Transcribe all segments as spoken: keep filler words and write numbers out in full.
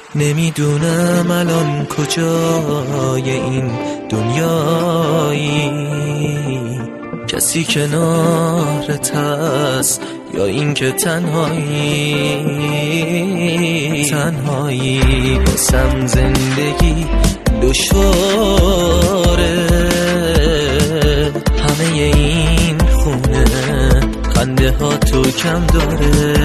نمیدونم الان کجای این دنیایی، کسی کنارت هست یا این که تنهایی. تنهایی باسم زندگی دشواره، همه این خونه خنده ها تو کم داره.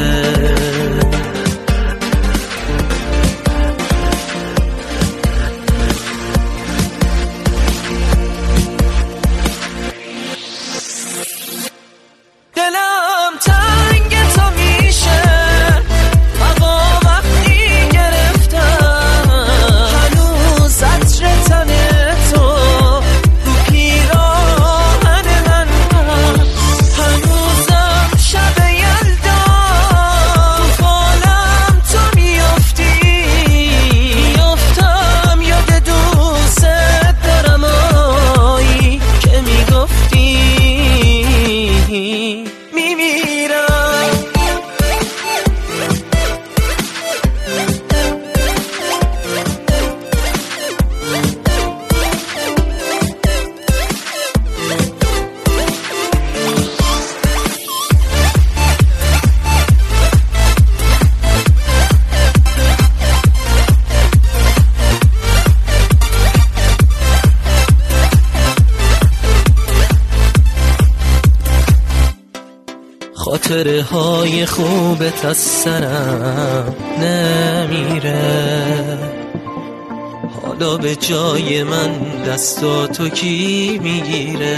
خاطره های خوبت از سرم نمیره، حالا به جای من دستاتو کی میگیره؟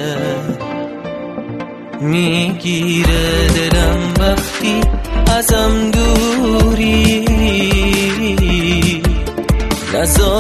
میگیره دلم وقتی ازم دوری، نذار